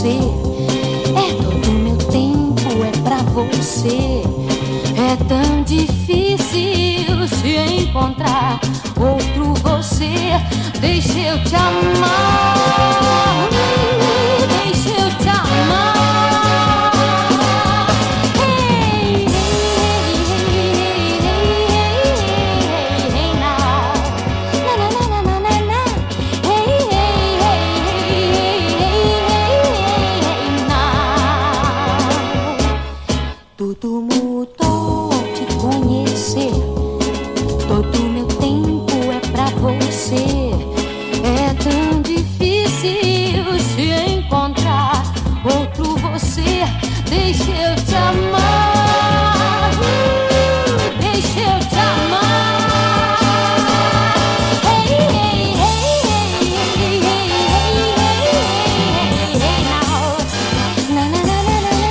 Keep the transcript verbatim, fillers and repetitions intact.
você. É todo meu tempo, é pra você. É tão difícil se encontrar outro você. Deixa eu te amar.